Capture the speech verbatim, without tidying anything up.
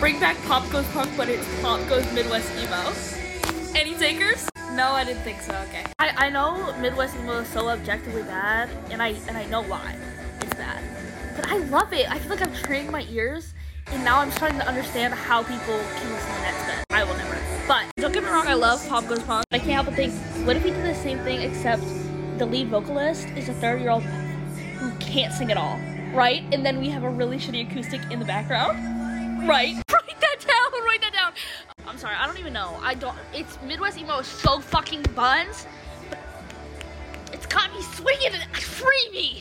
Bring back Pop Goes Punk, but it's Pop Goes Midwest Emo. Any takers? No, I didn't think so. Okay. I, I know Midwest Emo is so objectively bad, and I and I know why it's bad. But I love it. I feel like I've trained my ears, and now I'm starting to understand how people can listen to Next Best. I will never. But don't get me wrong, I love Pop Goes Punk. I can't help but think, what if we did the same thing except the lead vocalist is a thirty-year-old who can't sing at all, right? And then we have a really shitty acoustic in the background, right? Write that down. Write that down. I'm sorry, I don't even know. I don't. It's Midwest Emo is so fucking buns, but it's got me swinging. Free me.